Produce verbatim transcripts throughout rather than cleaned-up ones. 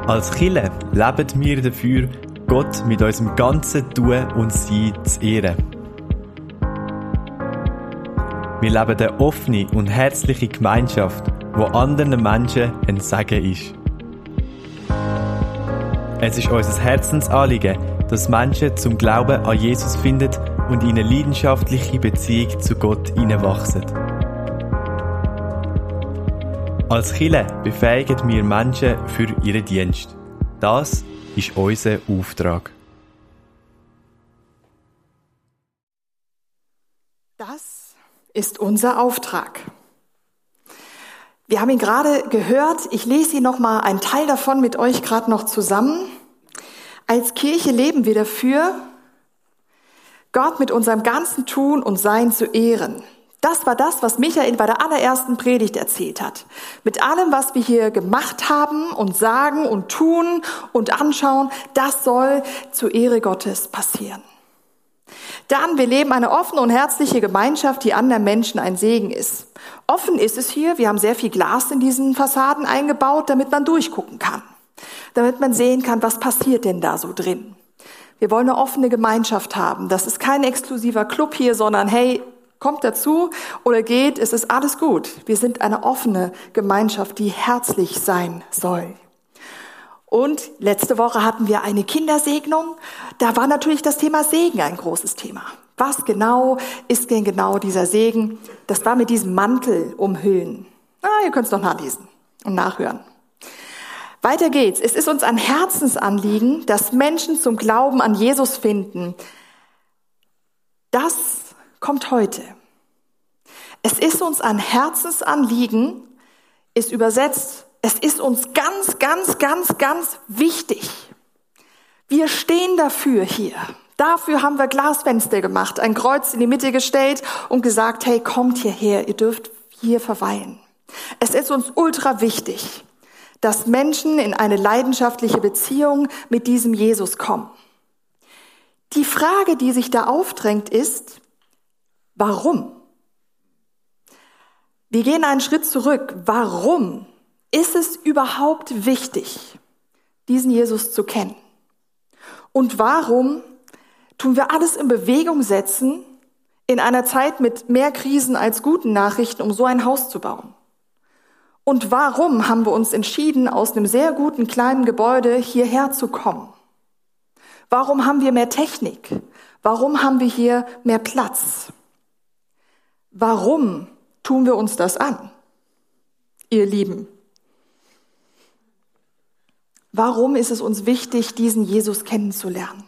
Als Kirche leben wir dafür, Gott mit unserem ganzen Tun und Sein zu ehren. Wir leben eine offene und herzliche Gemeinschaft, wo anderen Menschen ein Segen ist. Es ist unser Herzensanliegen, dass Menschen zum Glauben an Jesus finden und in eine leidenschaftliche Beziehung zu Gott hineinwachsen. Als Kirche befähigen wir Menschen für ihren Dienst. Das ist unser Auftrag. Das ist unser Auftrag. Wir haben ihn gerade gehört. Ich lese hier noch mal einen Teil davon mit euch gerade noch zusammen. Als Kirche leben wir dafür, Gott mit unserem ganzen Tun und Sein zu ehren. Das war das, was Michael bei der allerersten Predigt erzählt hat. Mit allem, was wir hier gemacht haben und sagen und tun und anschauen, das soll zur Ehre Gottes passieren. Dann, wir leben eine offene und herzliche Gemeinschaft, die anderen Menschen ein Segen ist. Offen ist es hier, wir haben sehr viel Glas in diesen Fassaden eingebaut, damit man durchgucken kann. Damit man sehen kann, was passiert denn da so drin. Wir wollen eine offene Gemeinschaft haben. Das ist kein exklusiver Club hier, sondern hey, kommt dazu oder geht, es ist alles gut. Wir sind eine offene Gemeinschaft, die herzlich sein soll. Und letzte Woche hatten wir eine Kindersegnung. Da war natürlich das Thema Segen ein großes Thema. Was genau ist denn genau dieser Segen? Das war mit diesem Mantel umhüllen. Na, ihr könnt es noch nachlesen und nachhören. Weiter geht's. Es ist uns ein Herzensanliegen, dass Menschen zum Glauben an Jesus finden. Das kommt heute. Es ist uns ein Herzensanliegen, ist übersetzt, es ist uns ganz, ganz, ganz, ganz wichtig. Wir stehen dafür hier. Dafür haben wir Glasfenster gemacht, ein Kreuz in die Mitte gestellt und gesagt, hey, kommt hierher, ihr dürft hier verweilen. Es ist uns ultra wichtig, dass Menschen in eine leidenschaftliche Beziehung mit diesem Jesus kommen. Die Frage, die sich da aufdrängt, ist, warum? Wir gehen einen Schritt zurück. Warum ist es überhaupt wichtig, diesen Jesus zu kennen? Und warum tun wir alles in Bewegung setzen, in einer Zeit mit mehr Krisen als guten Nachrichten, um so ein Haus zu bauen? Und warum haben wir uns entschieden, aus einem sehr guten kleinen Gebäude hierher zu kommen? Warum haben wir mehr Technik? Warum haben wir hier mehr Platz? Warum tun wir uns das an, ihr Lieben? Warum ist es uns wichtig, diesen Jesus kennenzulernen?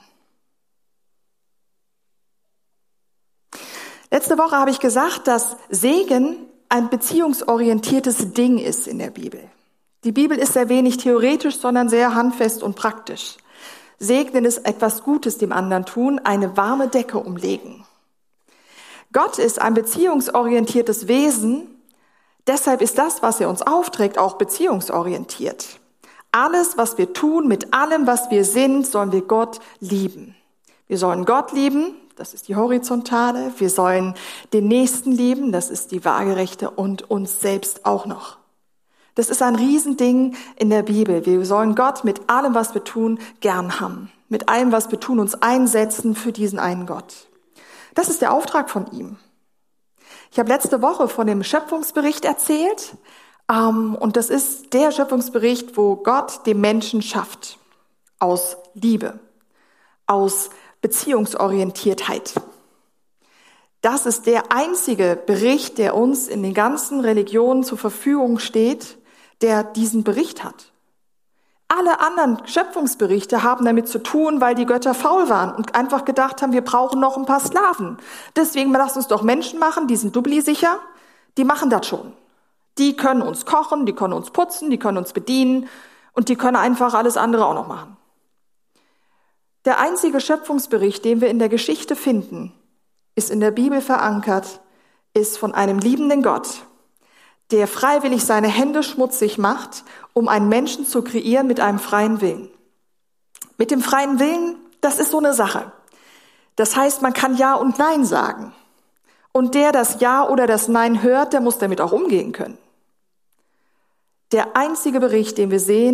Letzte Woche habe ich gesagt, dass Segen ein beziehungsorientiertes Ding ist in der Bibel. Die Bibel ist sehr wenig theoretisch, sondern sehr handfest und praktisch. Segnen ist etwas Gutes dem anderen tun, eine warme Decke umlegen. Gott ist ein beziehungsorientiertes Wesen, deshalb ist das, was er uns aufträgt, auch beziehungsorientiert. Alles, was wir tun, mit allem, was wir sind, sollen wir Gott lieben. Wir sollen Gott lieben, das ist die horizontale, wir sollen den Nächsten lieben, das ist die waagerechte und uns selbst auch noch. Das ist ein Riesending in der Bibel. Wir sollen Gott mit allem, was wir tun, gern haben. Mit allem, was wir tun, uns einsetzen für diesen einen Gott. Das ist der Auftrag von ihm. Ich habe letzte Woche von dem Schöpfungsbericht erzählt. Ähm, und das ist der Schöpfungsbericht, wo Gott den Menschen schafft. Aus Liebe. Aus Beziehungsorientiertheit. Das ist der einzige Bericht, der uns in den ganzen Religionen zur Verfügung steht, der diesen Bericht hat. Alle anderen Schöpfungsberichte haben damit zu tun, weil die Götter faul waren und einfach gedacht haben, wir brauchen noch ein paar Sklaven. Deswegen lasst uns doch Menschen machen, die sind dubli sicher, die machen das schon. Die können uns kochen, die können uns putzen, die können uns bedienen und die können einfach alles andere auch noch machen. Der einzige Schöpfungsbericht, den wir in der Geschichte finden, ist in der Bibel verankert, ist von einem liebenden Gott, der freiwillig seine Hände schmutzig macht, um einen Menschen zu kreieren mit einem freien Willen. Mit dem freien Willen, das ist so eine Sache. Das heißt, man kann Ja und Nein sagen. Und der das Ja oder das Nein hört, der muss damit auch umgehen können. Der einzige Bericht, den wir sehen,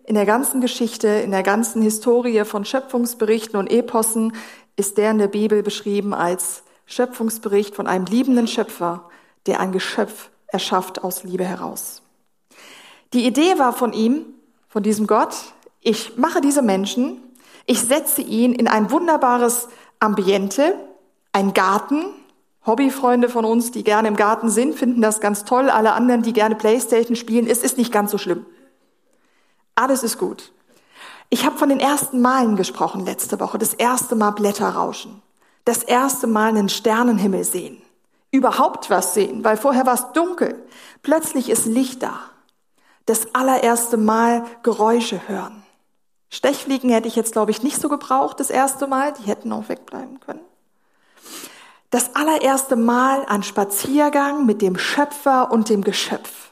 in der ganzen Geschichte, in der ganzen Historie von Schöpfungsberichten und Epossen ist der in der Bibel beschrieben als Schöpfungsbericht von einem liebenden Schöpfer, der ein Geschöpf erschafft aus Liebe heraus. Die Idee war von ihm, von diesem Gott, ich mache diese Menschen, ich setze ihn in ein wunderbares Ambiente, ein Garten. Hobbyfreunde von uns, die gerne im Garten sind, finden das ganz toll. Alle anderen, die gerne Playstation spielen, es ist nicht ganz so schlimm. Alles ist gut. Ich habe von den ersten Malen gesprochen letzte Woche. Das erste Mal Blätter rauschen. Das erste Mal einen Sternenhimmel sehen. Überhaupt was sehen, weil vorher war es dunkel. Plötzlich ist Licht da. Das allererste Mal Geräusche hören. Stechfliegen hätte ich jetzt, glaube ich, nicht so gebraucht, das erste Mal. Die hätten auch wegbleiben können. Das allererste Mal ein Spaziergang mit dem Schöpfer und dem Geschöpf.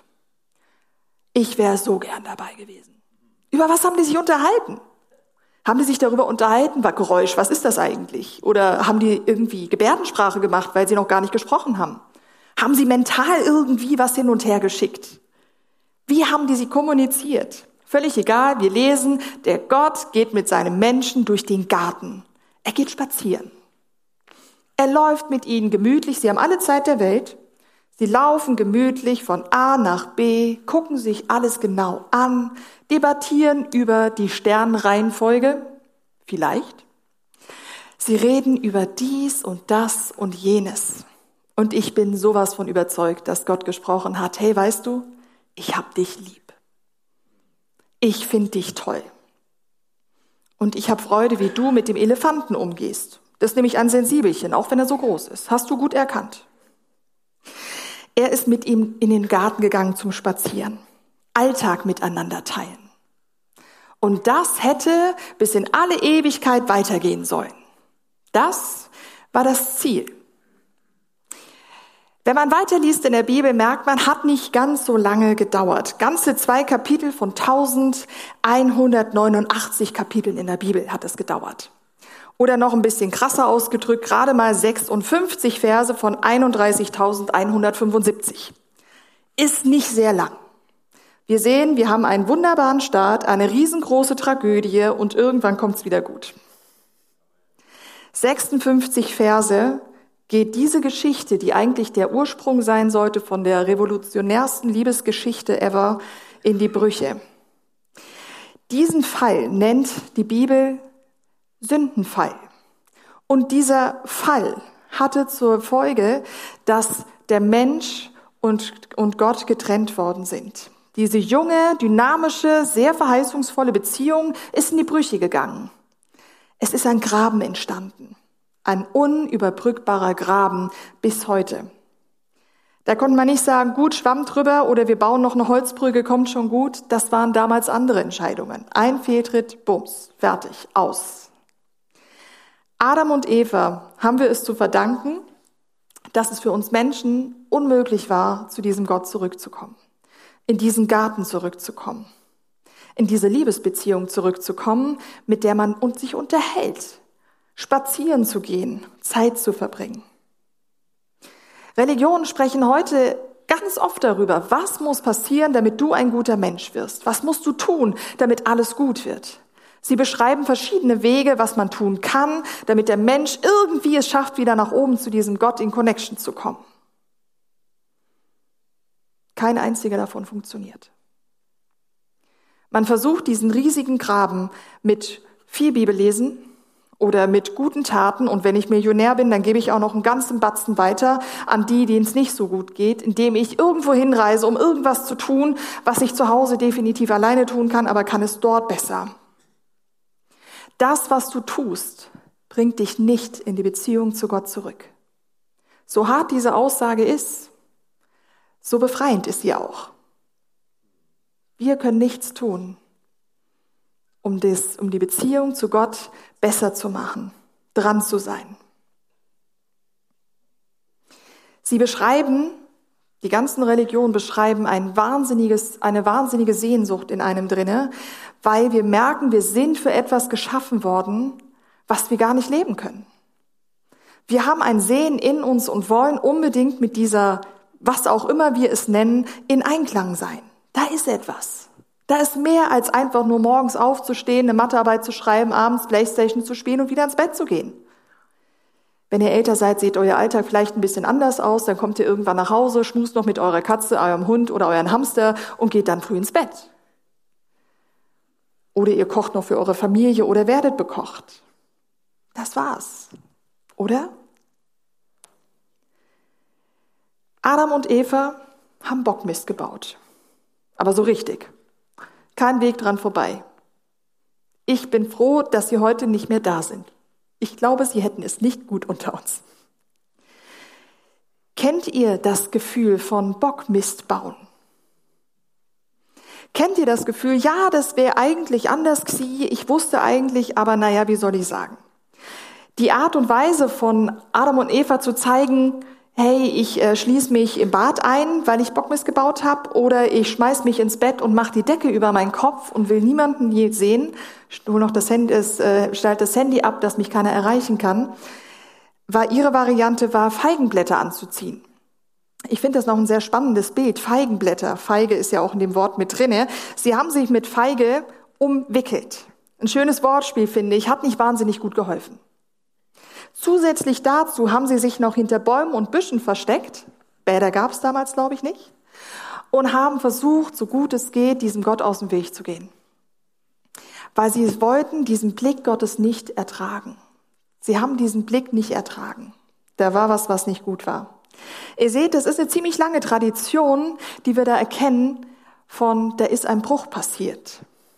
Ich wäre so gern dabei gewesen. Über was haben die sich unterhalten? Haben die sich darüber unterhalten, was Geräusch, was ist das eigentlich? Oder haben die irgendwie Gebärdensprache gemacht, weil sie noch gar nicht gesprochen haben? Haben sie mental irgendwie was hin und her geschickt? Wie haben die sie kommuniziert? Völlig egal, wir lesen, der Gott geht mit seinem Menschen durch den Garten. Er geht spazieren. Er läuft mit ihnen gemütlich, sie haben alle Zeit der Welt. Sie laufen gemütlich von A nach B, gucken sich alles genau an, debattieren über die Sternenreihenfolge, vielleicht. Sie reden über dies und das und jenes. Und ich bin sowas von überzeugt, dass Gott gesprochen hat, hey, weißt du, ich hab dich lieb. Ich finde dich toll. Und ich habe Freude, wie du mit dem Elefanten umgehst. Das ist nämlich ein Sensibelchen, auch wenn er so groß ist. Hast du gut erkannt. Er ist mit ihm in den Garten gegangen zum Spazieren. Alltag miteinander teilen. Und das hätte bis in alle Ewigkeit weitergehen sollen. Das war das Ziel. Wenn man weiterliest in der Bibel, merkt man, hat nicht ganz so lange gedauert. Ganze zwei Kapitel von elfhundertneunundachtzig Kapiteln in der Bibel hat es gedauert. Oder noch ein bisschen krasser ausgedrückt, gerade mal sechsundfünfzig Verse von einunddreißigtausendeinhundertfünfundsiebzig. Ist nicht sehr lang. Wir sehen, wir haben einen wunderbaren Start, eine riesengroße Tragödie und irgendwann kommt's wieder gut. sechsundfünfzig Verse geht diese Geschichte, die eigentlich der Ursprung sein sollte von der revolutionärsten Liebesgeschichte ever, in die Brüche. Diesen Fall nennt die Bibel Sündenfall. Und dieser Fall hatte zur Folge, dass der Mensch und, und Gott getrennt worden sind. Diese junge, dynamische, sehr verheißungsvolle Beziehung ist in die Brüche gegangen. Es ist ein Graben entstanden. Ein unüberbrückbarer Graben bis heute. Da konnte man nicht sagen, gut, Schwamm drüber oder wir bauen noch eine Holzbrücke, kommt schon gut. Das waren damals andere Entscheidungen. Ein Fehltritt, bums, fertig, aus. Adam und Eva haben wir es zu verdanken, dass es für uns Menschen unmöglich war, zu diesem Gott zurückzukommen, in diesen Garten zurückzukommen, in diese Liebesbeziehung zurückzukommen, mit der man sich unterhält, spazieren zu gehen, Zeit zu verbringen. Religionen sprechen heute ganz oft darüber, was muss passieren, damit du ein guter Mensch wirst? Was musst du tun, damit alles gut wird? Sie beschreiben verschiedene Wege, was man tun kann, damit der Mensch irgendwie es schafft, wieder nach oben zu diesem Gott in Connection zu kommen. Kein einziger davon funktioniert. Man versucht, diesen riesigen Graben mit viel Bibellesen oder mit guten Taten, und wenn ich Millionär bin, dann gebe ich auch noch einen ganzen Batzen weiter an die, denen es nicht so gut geht, indem ich irgendwo hinreise, um irgendwas zu tun, was ich zu Hause definitiv alleine tun kann, aber kann es dort besser. Das, was du tust, bringt dich nicht in die Beziehung zu Gott zurück. So hart diese Aussage ist, so befreiend ist sie auch. Wir können nichts tun, um, das, um die Beziehung zu Gott besser zu machen, dran zu sein. Sie beschreiben, die ganzen Religionen beschreiben ein wahnsinniges, eine wahnsinnige Sehnsucht in einem drinne, weil wir merken, wir sind für etwas geschaffen worden, was wir gar nicht leben können. Wir haben ein Sehen in uns und wollen unbedingt mit dieser, was auch immer wir es nennen, in Einklang sein. Da ist etwas. Da ist mehr als einfach nur morgens aufzustehen, eine Mathearbeit zu schreiben, abends Playstation zu spielen und wieder ins Bett zu gehen. Wenn ihr älter seid, sieht euer Alltag vielleicht ein bisschen anders aus. Dann kommt ihr irgendwann nach Hause, schmust noch mit eurer Katze, eurem Hund oder euren Hamster und geht dann früh ins Bett. Oder ihr kocht noch für eure Familie oder werdet bekocht. Das war's. Oder? Adam und Eva haben Bockmist gebaut. Aber so richtig. Kein Weg dran vorbei. Ich bin froh, dass sie heute nicht mehr da sind. Ich glaube, sie hätten es nicht gut unter uns. Kennt ihr das Gefühl von Bockmist bauen? Kennt ihr das Gefühl, ja, das wäre eigentlich anders gewesen, ich wusste eigentlich, aber naja, wie soll ich sagen? Die Art und Weise von Adam und Eva zu zeigen, hey, ich äh, schließe mich im Bad ein, weil ich Bockmist gebaut habe, oder ich schmeiß mich ins Bett und mache die Decke über meinen Kopf und will niemanden je sehen, hol noch das Handy, äh, stell das Handy ab, dass mich keiner erreichen kann, war ihre Variante, war Feigenblätter anzuziehen. Ich finde das noch ein sehr spannendes Bild, Feigenblätter. Feige ist ja auch in dem Wort mit drinne. Sie haben sich mit Feige umwickelt. Ein schönes Wortspiel, finde ich, hat nicht wahnsinnig gut geholfen. Zusätzlich dazu haben sie sich noch hinter Bäumen und Büschen versteckt. Bäder gab es damals, glaube ich, nicht. Und haben versucht, so gut es geht, diesem Gott aus dem Weg zu gehen. Weil sie es wollten, diesen Blick Gottes nicht ertragen. Sie haben diesen Blick nicht ertragen. Da war was, was nicht gut war. Ihr seht, das ist eine ziemlich lange Tradition, die wir da erkennen, von da ist ein Bruch passiert.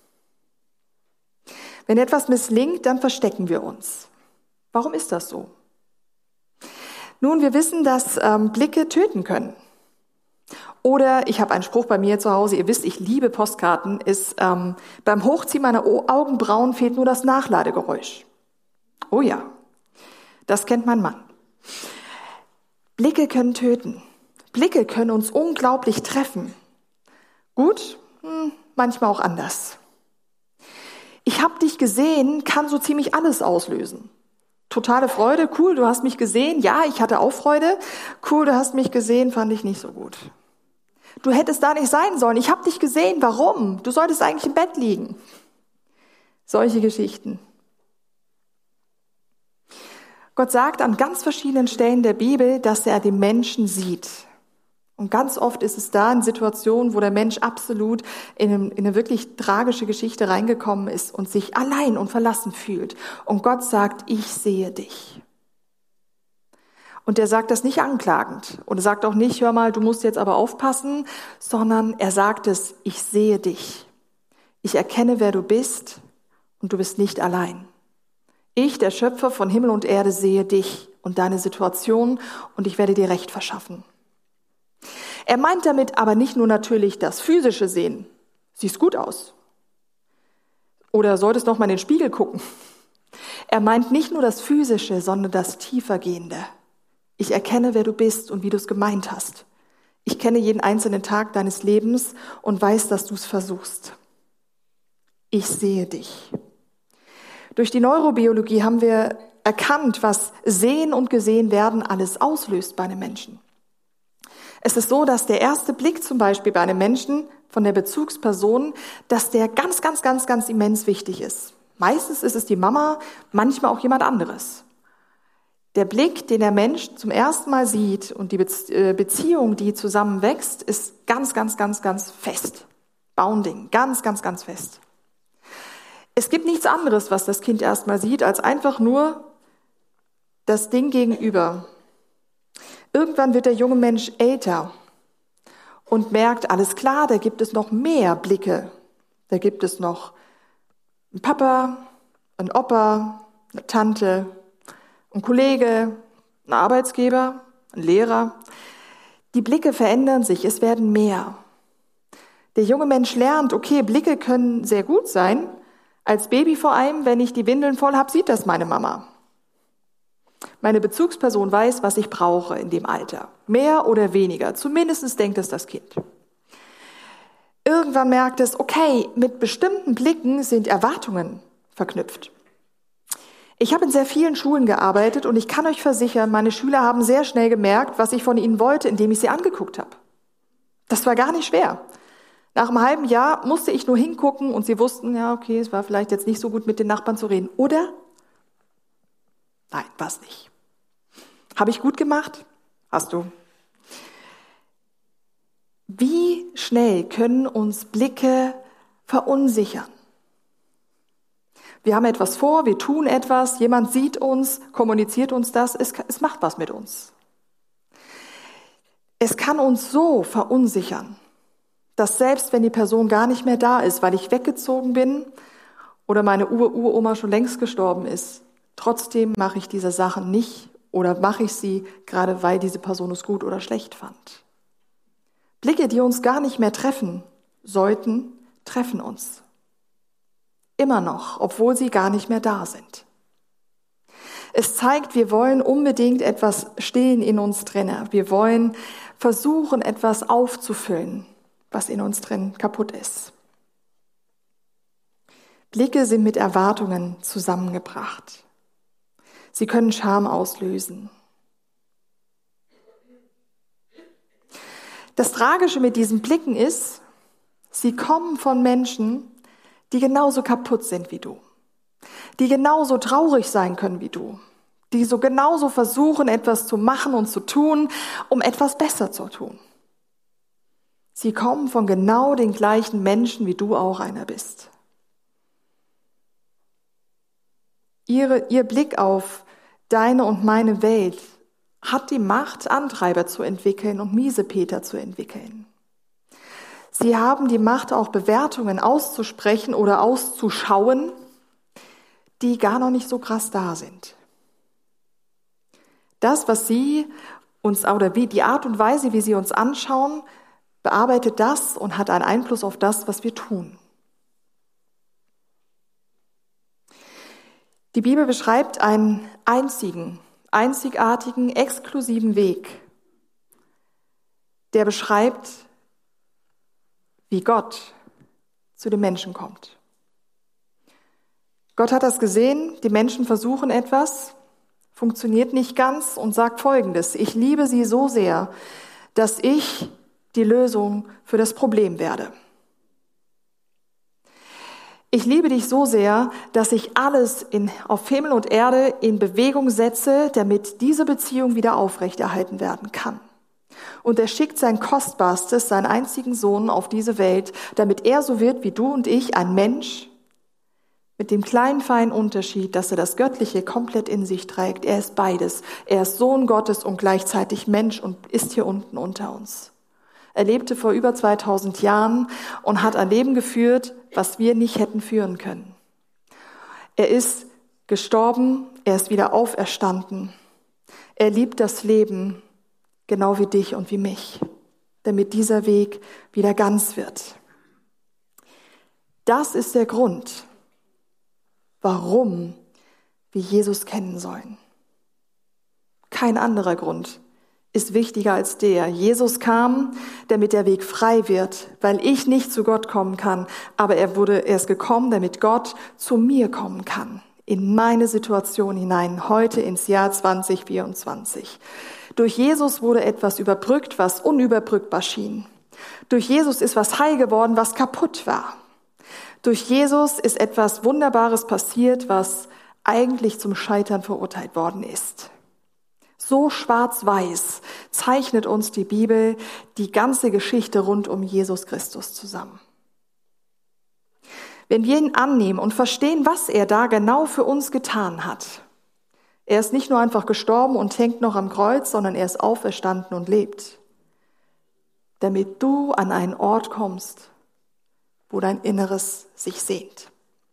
Wenn etwas misslingt, dann verstecken wir uns. Warum ist das so? Nun, wir wissen, dass ähm, Blicke töten können. Oder, ich habe einen Spruch bei mir zu Hause, ihr wisst, ich liebe Postkarten, ist, ähm, beim Hochziehen meiner Augenbrauen fehlt nur das Nachladegeräusch. Oh ja, das kennt mein Mann. Blicke können töten. Blicke können uns unglaublich treffen. Gut, hm, manchmal auch anders. Ich habe dich gesehen, kann so ziemlich alles auslösen. Totale Freude, cool, du hast mich gesehen. Ja, ich hatte auch Freude. Cool, du hast mich gesehen, fand ich nicht so gut. Du hättest da nicht sein sollen. Ich habe dich gesehen. Warum? Du solltest eigentlich im Bett liegen. Solche Geschichten. Gott sagt an ganz verschiedenen Stellen der Bibel, dass er den Menschen sieht. Und ganz oft ist es da in Situationen, wo der Mensch absolut in eine, in eine wirklich tragische Geschichte reingekommen ist und sich allein und verlassen fühlt. Und Gott sagt, ich sehe dich. Und er sagt das nicht anklagend. Und er sagt auch nicht, hör mal, du musst jetzt aber aufpassen, sondern er sagt es, ich sehe dich. Ich erkenne, wer du bist und du bist nicht allein. Ich, der Schöpfer von Himmel und Erde, sehe dich und deine Situation und ich werde dir Recht verschaffen. Er meint damit aber nicht nur natürlich das physische Sehen. Siehst gut aus. Oder solltest noch mal in den Spiegel gucken. Er meint nicht nur das physische, sondern das tiefergehende. Ich erkenne, wer du bist und wie du es gemeint hast. Ich kenne jeden einzelnen Tag deines Lebens und weiß, dass du es versuchst. Ich sehe dich. Durch die Neurobiologie haben wir erkannt, was Sehen und Gesehen werden alles auslöst bei einem Menschen. Es ist so, dass der erste Blick zum Beispiel bei einem Menschen von der Bezugsperson, dass der ganz, ganz, ganz, ganz immens wichtig ist. Meistens ist es die Mama, manchmal auch jemand anderes. Der Blick, den der Mensch zum ersten Mal sieht und die Beziehung, die zusammenwächst, ist ganz, ganz, ganz, ganz fest. Bounding, ganz, ganz, ganz fest. Es gibt nichts anderes, was das Kind erstmal sieht, als einfach nur das Ding gegenüber. Irgendwann wird der junge Mensch älter und merkt, alles klar, da gibt es noch mehr Blicke. Da gibt es noch einen Papa, einen Opa, eine Tante, einen Kollege, einen Arbeitsgeber, einen Lehrer. Die Blicke verändern sich, es werden mehr. Der junge Mensch lernt, okay, Blicke können sehr gut sein. Als Baby vor allem, wenn ich die Windeln voll habe, sieht das meine Mama. Meine Bezugsperson weiß, was ich brauche in dem Alter. Mehr oder weniger. Zumindest denkt es das Kind. Irgendwann merkt es, okay, mit bestimmten Blicken sind Erwartungen verknüpft. Ich habe in sehr vielen Schulen gearbeitet und ich kann euch versichern, meine Schüler haben sehr schnell gemerkt, was ich von ihnen wollte, indem ich sie angeguckt habe. Das war gar nicht schwer. Nach einem halben Jahr musste ich nur hingucken und sie wussten, ja, okay, es war vielleicht jetzt nicht so gut, mit den Nachbarn zu reden. Oder? Nein, war es nicht. Habe ich gut gemacht? Hast du. Wie schnell können uns Blicke verunsichern? Wir haben etwas vor, wir tun etwas, jemand sieht uns, kommuniziert uns das, es, es macht was mit uns. Es kann uns so verunsichern, dass selbst wenn die Person gar nicht mehr da ist, weil ich weggezogen bin oder meine Ur-Uroma schon längst gestorben ist, trotzdem mache ich diese Sachen nicht oder mache ich sie, gerade weil diese Person es gut oder schlecht fand. Blicke, die uns gar nicht mehr treffen sollten, treffen uns. Immer noch, obwohl sie gar nicht mehr da sind. Es zeigt, wir wollen unbedingt etwas stehen in uns drinne. Wir wollen versuchen, etwas aufzufüllen, was in uns drin kaputt ist. Blicke sind mit Erwartungen zusammengebracht. Sie können Scham auslösen. Das Tragische mit diesen Blicken ist, sie kommen von Menschen, die genauso kaputt sind wie du, die genauso traurig sein können wie du, die so genauso versuchen, etwas zu machen und zu tun, um etwas besser zu tun. Sie kommen von genau den gleichen Menschen, wie du auch einer bist. Ihre, ihr Blick auf deine und meine Welt hat die Macht, Antreiber zu entwickeln und Miesepeter zu entwickeln. Sie haben die Macht, auch Bewertungen auszusprechen oder auszuschauen, die gar noch nicht so krass da sind. Das, was sie uns, oder wie die Art und Weise, wie sie uns anschauen, bearbeitet das und hat einen Einfluss auf das, was wir tun. Die Bibel beschreibt einen einzigen, einzigartigen, exklusiven Weg, der beschreibt, wie Gott zu den Menschen kommt. Gott hat das gesehen, die Menschen versuchen etwas, funktioniert nicht ganz und sagt Folgendes: Ich liebe sie so sehr, dass ich die Lösung für das Problem werde. Ich liebe dich so sehr, dass ich alles in, auf Himmel und Erde in Bewegung setze, damit diese Beziehung wieder aufrechterhalten werden kann. Und er schickt sein Kostbarstes, seinen einzigen Sohn auf diese Welt, damit er so wird wie du und ich, ein Mensch, mit dem kleinen, feinen Unterschied, dass er das Göttliche komplett in sich trägt. Er ist beides. Er ist Sohn Gottes und gleichzeitig Mensch und ist hier unten unter uns. Er lebte vor über zweitausend Jahren und hat ein Leben geführt, was wir nicht hätten führen können. Er ist gestorben, er ist wieder auferstanden. Er liebt das Leben, genau wie dich und wie mich, damit dieser Weg wieder ganz wird. Das ist der Grund, warum wir Jesus kennen sollen. Kein anderer Grund ist wichtiger als der. Jesus kam, damit der Weg frei wird, weil ich nicht zu Gott kommen kann, aber er wurde erst gekommen, damit Gott zu mir kommen kann, in meine Situation hinein, heute ins Jahr zwanzig vierundzwanzig. Durch Jesus wurde etwas überbrückt, was unüberbrückbar schien. Durch Jesus ist was heil geworden, was kaputt war. Durch Jesus ist etwas Wunderbares passiert, was eigentlich zum Scheitern verurteilt worden ist. So schwarz-weiß zeichnet uns die Bibel die ganze Geschichte rund um Jesus Christus zusammen. Wenn wir ihn annehmen und verstehen, was er da genau für uns getan hat, er ist nicht nur einfach gestorben und hängt noch am Kreuz, sondern er ist auferstanden und lebt, damit du an einen Ort kommst, wo dein Inneres sich sehnt.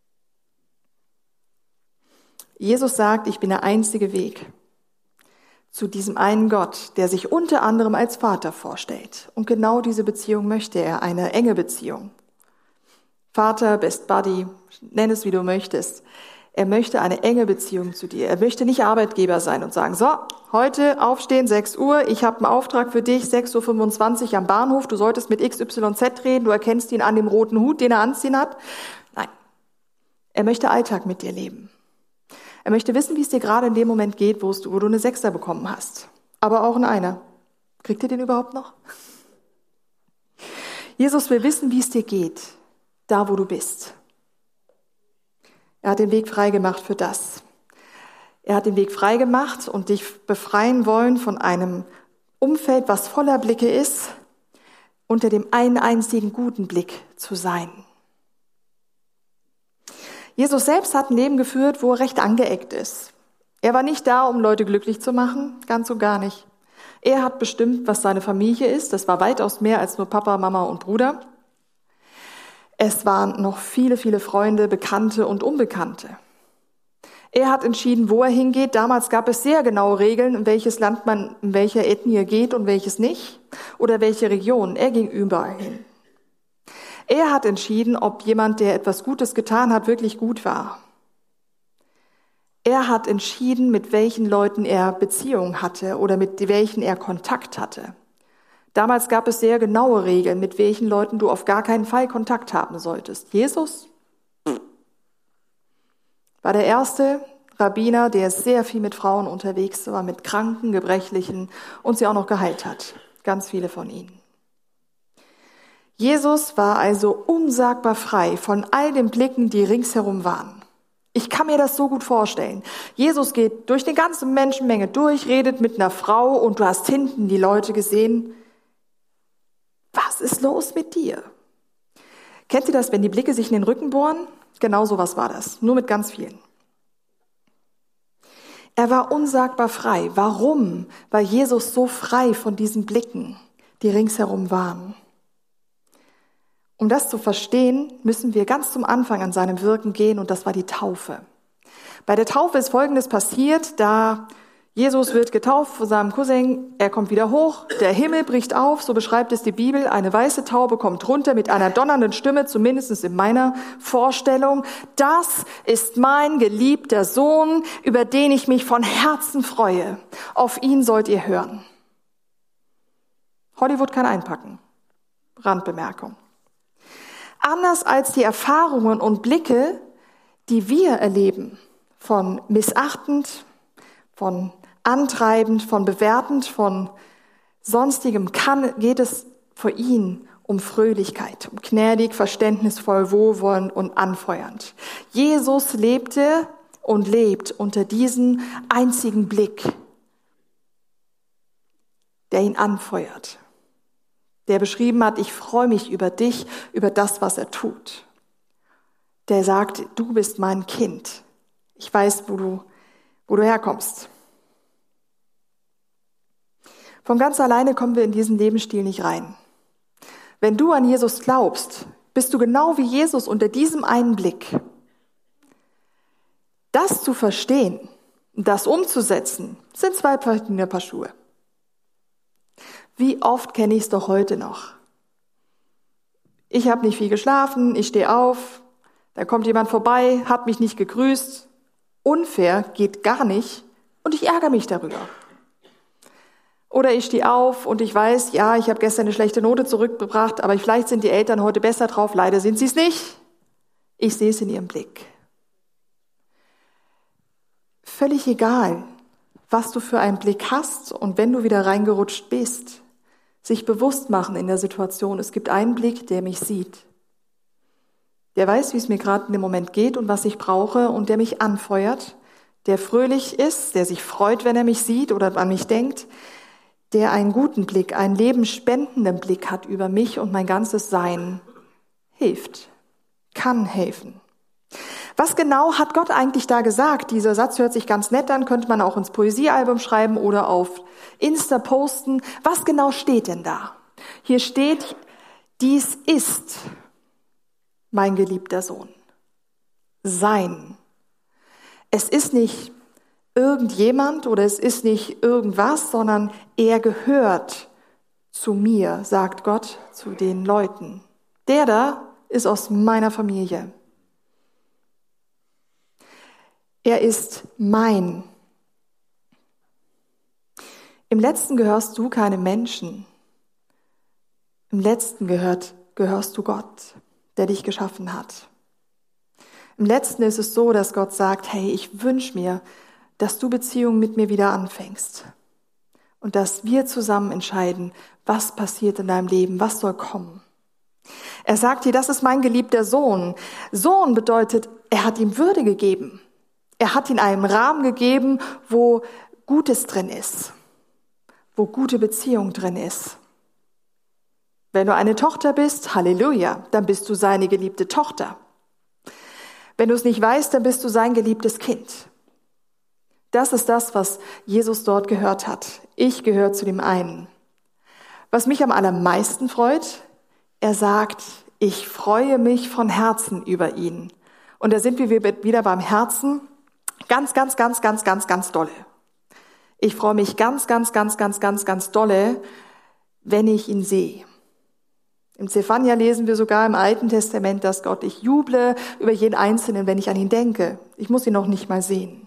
Jesus sagt, ich bin der einzige Weg zu diesem einen Gott, der sich unter anderem als Vater vorstellt. Und genau diese Beziehung möchte er, eine enge Beziehung. Vater, Best Buddy, nenn es wie du möchtest. Er möchte eine enge Beziehung zu dir. Er möchte nicht Arbeitgeber sein und sagen, so, heute aufstehen, sechs Uhr, ich habe einen Auftrag für dich, sechs Uhr fünfundzwanzig am Bahnhof, du solltest mit X Y Z reden, du erkennst ihn an dem roten Hut, den er anziehen hat. Nein, er möchte Alltag mit dir leben. Er möchte wissen, wie es dir gerade in dem Moment geht, wo du, wo du eine Sechser bekommen hast. Aber auch ein Einer. Kriegt ihr den überhaupt noch? Jesus will wissen, wie es dir geht, da wo du bist. Er hat den Weg freigemacht für das. Er hat den Weg freigemacht und dich befreien wollen von einem Umfeld, was voller Blicke ist, unter dem einen einzigen guten Blick zu sein. Jesus selbst hat ein Leben geführt, wo er recht angeeckt ist. Er war nicht da, um Leute glücklich zu machen, ganz und gar nicht. Er hat bestimmt, was seine Familie ist. Das war weitaus mehr als nur Papa, Mama und Bruder. Es waren noch viele, viele Freunde, Bekannte und Unbekannte. Er hat entschieden, wo er hingeht. Damals gab es sehr genaue Regeln, in welches Land man, in welcher Ethnie geht und welches nicht. Oder welche Region. Er ging überall hin. Er hat entschieden, ob jemand, der etwas Gutes getan hat, wirklich gut war. Er hat entschieden, mit welchen Leuten er Beziehungen hatte oder mit welchen er Kontakt hatte. Damals gab es sehr genaue Regeln, mit welchen Leuten du auf gar keinen Fall Kontakt haben solltest. Jesus war der erste Rabbiner, der sehr viel mit Frauen unterwegs war, mit Kranken, Gebrechlichen und sie auch noch geheilt hat. Ganz viele von ihnen. Jesus war also unsagbar frei von all den Blicken, die ringsherum waren. Ich kann mir das so gut vorstellen. Jesus geht durch die ganze Menschenmenge durch, redet mit einer Frau und du hast hinten die Leute gesehen. Was ist los mit dir? Kennt ihr das, wenn die Blicke sich in den Rücken bohren? Genau so was war das, nur mit ganz vielen. Er war unsagbar frei. Warum war Jesus so frei von diesen Blicken, die ringsherum waren? Um das zu verstehen, müssen wir ganz zum Anfang an seinem Wirken gehen, und das war die Taufe. Bei der Taufe ist Folgendes passiert, da Jesus wird getauft von seinem Cousin, er kommt wieder hoch, der Himmel bricht auf, so beschreibt es die Bibel, eine weiße Taube kommt runter mit einer donnernden Stimme, zumindest in meiner Vorstellung. Das ist mein geliebter Sohn, über den ich mich von Herzen freue. Auf ihn sollt ihr hören. Hollywood kann einpacken. Randbemerkung. Anders als die Erfahrungen und Blicke, die wir erleben, von missachtend, von antreibend, von bewertend, von sonstigem, kann, geht es für ihn um Fröhlichkeit, um gnädig, verständnisvoll, wohlwollend und anfeuernd. Jesus lebte und lebt unter diesem einzigen Blick, der ihn anfeuert, der beschrieben hat, ich freue mich über dich, über das, was er tut. Der sagt, du bist mein Kind. Ich weiß, wo du, wo du herkommst. Von ganz alleine kommen wir in diesen Lebensstil nicht rein. Wenn du an Jesus glaubst, bist du genau wie Jesus unter diesem einen Blick. Das zu verstehen und das umzusetzen, sind zwei verschiedene Paar Schuhe. Wie oft kenne ich es doch heute noch? Ich habe nicht viel geschlafen, ich stehe auf, da kommt jemand vorbei, hat mich nicht gegrüßt. Unfair, geht gar nicht und ich ärgere mich darüber. Oder ich stehe auf und ich weiß, ja, ich habe gestern eine schlechte Note zurückgebracht, aber vielleicht sind die Eltern heute besser drauf, leider sind sie es nicht. Ich sehe es in ihrem Blick. Völlig egal, was du für einen Blick hast und wenn du wieder reingerutscht bist, sich bewusst machen in der Situation, es gibt einen Blick, der mich sieht. Der weiß, wie es mir gerade in dem Moment geht und was ich brauche und der mich anfeuert, der fröhlich ist, der sich freut, wenn er mich sieht oder an mich denkt, der einen guten Blick, einen lebenspendenden Blick hat über mich und mein ganzes Sein, hilft, kann helfen. Was genau hat Gott eigentlich da gesagt? Dieser Satz hört sich ganz nett an, könnte man auch ins Poesiealbum schreiben oder auf Insta posten. Was genau steht denn da? Hier steht, dies ist mein geliebter Sohn. Sein. Es ist nicht irgendjemand oder es ist nicht irgendwas, sondern er gehört zu mir, sagt Gott zu den Leuten. Der da ist aus meiner Familie. Er ist mein. Im Letzten gehörst du keinem Menschen. Im Letzten gehört, gehörst du Gott, der dich geschaffen hat. Im Letzten ist es so, dass Gott sagt, hey, ich wünsche mir, dass du Beziehungen mit mir wieder anfängst. Und dass wir zusammen entscheiden, was passiert in deinem Leben, was soll kommen. Er sagt hier, das ist mein geliebter Sohn. Sohn bedeutet, er hat ihm Würde gegeben. Er hat ihm einen Rahmen gegeben, wo Gutes drin ist, wo gute Beziehung drin ist. Wenn du eine Tochter bist, Halleluja, dann bist du seine geliebte Tochter. Wenn du es nicht weißt, dann bist du sein geliebtes Kind. Das ist das, was Jesus dort gehört hat. Ich gehöre zu dem einen. Was mich am allermeisten freut, er sagt, ich freue mich von Herzen über ihn. Und da sind wir wieder beim Herzen. Ganz, ganz, ganz, ganz, ganz, ganz dolle. Ich freue mich ganz, ganz, ganz, ganz, ganz, ganz dolle, wenn ich ihn sehe. Im Zephania lesen wir sogar im Alten Testament, dass Gott, ich juble über jeden Einzelnen, wenn ich an ihn denke. Ich muss ihn noch nicht mal sehen.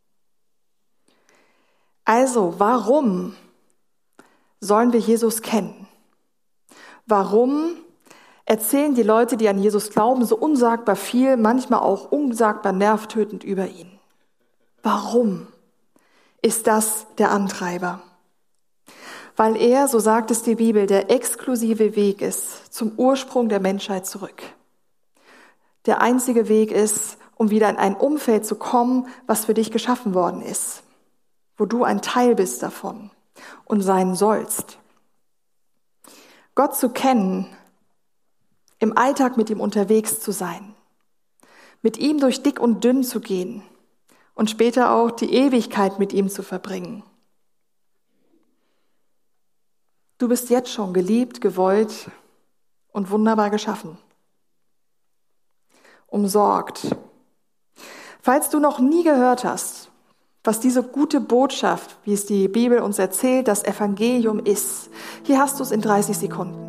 Also, warum sollen wir Jesus kennen? Warum erzählen die Leute, die an Jesus glauben, so unsagbar viel, manchmal auch unsagbar nervtötend über ihn? Warum ist das der Antreiber? Weil er, so sagt es die Bibel, der exklusive Weg ist zum Ursprung der Menschheit zurück. Der einzige Weg ist, um wieder in ein Umfeld zu kommen, was für dich geschaffen worden ist, wo du ein Teil bist davon und sein sollst. Gott zu kennen, im Alltag mit ihm unterwegs zu sein, mit ihm durch dick und dünn zu gehen und später auch die Ewigkeit mit ihm zu verbringen. Du bist jetzt schon geliebt, gewollt und wunderbar geschaffen. Umsorgt. Falls du noch nie gehört hast, was diese gute Botschaft, wie es die Bibel uns erzählt, das Evangelium ist, hier hast du es in dreißig Sekunden.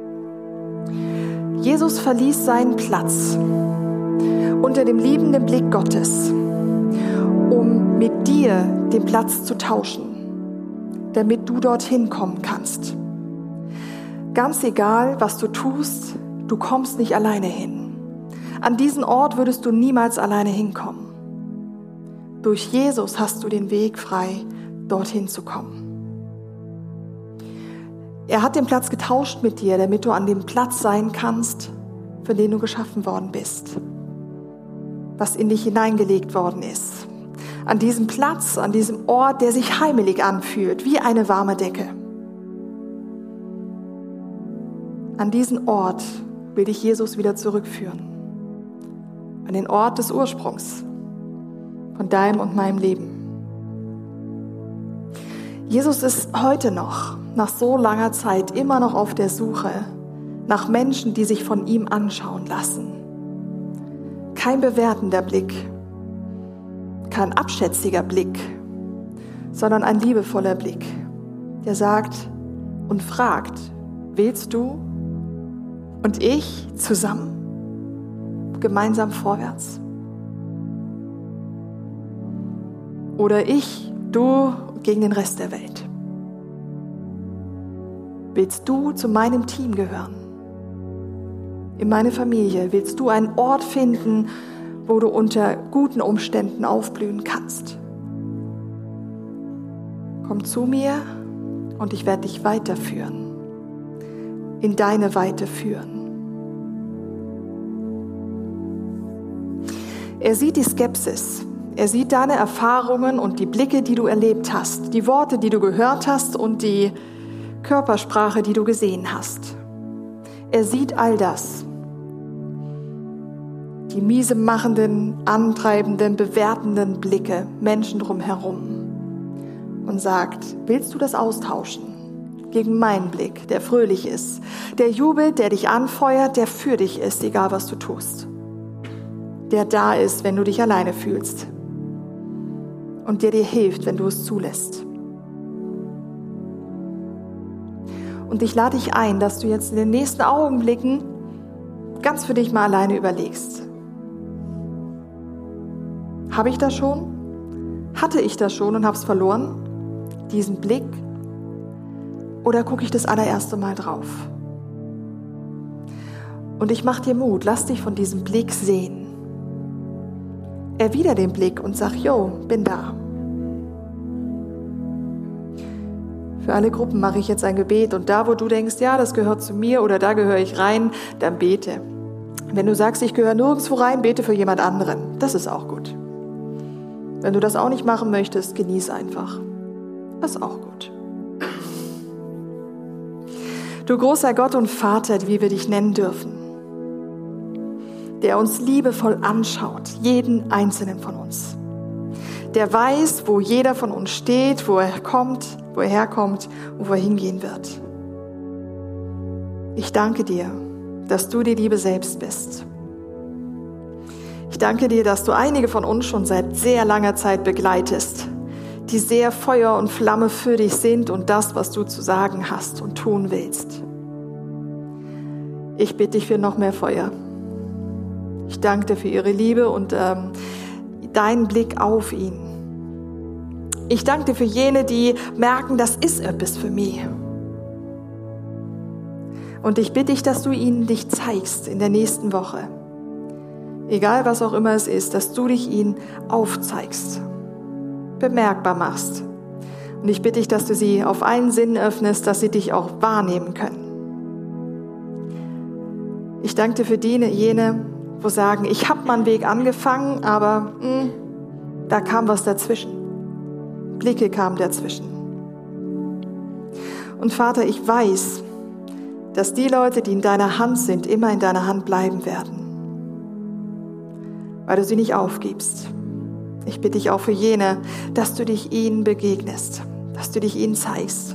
Jesus verließ seinen Platz unter dem liebenden Blick Gottes, um mit dir den Platz zu tauschen, damit du dorthin kommen kannst. Ganz egal, was du tust, du kommst nicht alleine hin. An diesen Ort würdest du niemals alleine hinkommen. Durch Jesus hast du den Weg frei, dorthin zu kommen. Er hat den Platz getauscht mit dir, damit du an dem Platz sein kannst, für den du geschaffen worden bist, was in dich hineingelegt worden ist. An diesem Platz, an diesem Ort, der sich heimelig anfühlt, wie eine warme Decke. An diesen Ort will dich Jesus wieder zurückführen. An den Ort des Ursprungs von deinem und meinem Leben. Jesus ist heute noch, nach so langer Zeit, immer noch auf der Suche nach Menschen, die sich von ihm anschauen lassen. Kein bewertender Blick, kein abschätziger Blick, sondern ein liebevoller Blick, der sagt und fragt, willst du und ich zusammen, gemeinsam vorwärts? Oder ich, du gegen den Rest der Welt? Willst du zu meinem Team gehören? In meine Familie? Willst du einen Ort finden, wo du unter guten Umständen aufblühen kannst? Komm zu mir und ich werde dich weiterführen, in deine Weite führen. Er sieht die Skepsis. Er sieht deine Erfahrungen und die Blicke, die du erlebt hast, die Worte, die du gehört hast und die Körpersprache, die du gesehen hast. Er sieht all das. Die miese machenden, antreibenden, bewertenden Blicke, Menschen drumherum. Und sagt, willst du das austauschen gegen meinen Blick, der fröhlich ist, der jubelt, der dich anfeuert, der für dich ist, egal was du tust. Der da ist, wenn du dich alleine fühlst. Und der dir hilft, wenn du es zulässt. Und ich lade dich ein, dass du jetzt in den nächsten Augenblicken ganz für dich mal alleine überlegst. Habe ich das schon? Hatte ich das schon und habe es verloren? Diesen Blick? Oder gucke ich das allererste Mal drauf? Und ich mache dir Mut, lass dich von diesem Blick sehen. Erwider den Blick und sag, jo, bin da. Für alle Gruppen mache ich jetzt ein Gebet und da, wo du denkst, ja, das gehört zu mir oder da gehöre ich rein, dann bete. Wenn du sagst, ich gehöre nirgendwo rein, bete für jemand anderen. Das ist auch gut. Wenn du das auch nicht machen möchtest, genieß einfach. Das ist auch gut. Du großer Gott und Vater, wie wir dich nennen dürfen, der uns liebevoll anschaut, jeden einzelnen von uns. Der weiß, wo jeder von uns steht, wo er kommt, wo er herkommt und wo er hingehen wird. Ich danke dir, dass du die Liebe selbst bist. Ich danke dir, dass du einige von uns schon seit sehr langer Zeit begleitest, die sehr Feuer und Flamme für dich sind und das, was du zu sagen hast und tun willst. Ich bitte dich für noch mehr Feuer. Ich danke dir für ihre Liebe und ähm, deinen Blick auf ihn. Ich danke dir für jene, die merken, das ist etwas für mich. Und ich bitte dich, dass du ihnen dich zeigst in der nächsten Woche. Egal, was auch immer es ist, dass du dich ihnen aufzeigst, bemerkbar machst. Und ich bitte dich, dass du sie auf allen Sinnen öffnest, dass sie dich auch wahrnehmen können. Ich danke dir für die, jene, wo sagen, ich habe meinen Weg angefangen, aber mh, da kam was dazwischen. Blicke kamen dazwischen. Und Vater, ich weiß, dass die Leute, die in deiner Hand sind, immer in deiner Hand bleiben werden, weil du sie nicht aufgibst. Ich bitte dich auch für jene, dass du dich ihnen begegnest, dass du dich ihnen zeigst.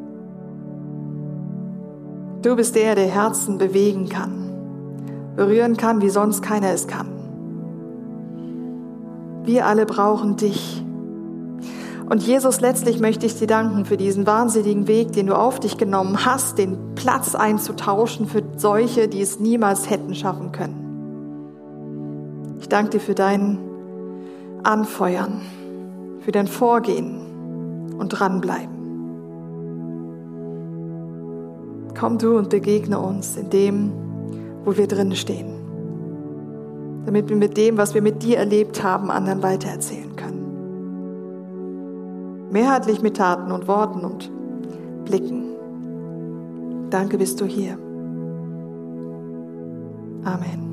Du bist der, der Herzen bewegen kann, berühren kann, wie sonst keiner es kann. Wir alle brauchen dich. Und Jesus, letztlich möchte ich dir danken für diesen wahnsinnigen Weg, den du auf dich genommen hast, den Platz einzutauschen für solche, die es niemals hätten schaffen können. Ich danke dir für dein Anfeuern, für dein Vorgehen und dranbleiben. Komm du und begegne uns in dem, wo wir drin stehen, damit wir mit dem, was wir mit dir erlebt haben, anderen weitererzählen können. Mehrheitlich mit Taten und Worten und Blicken. Danke, bist du hier. Amen.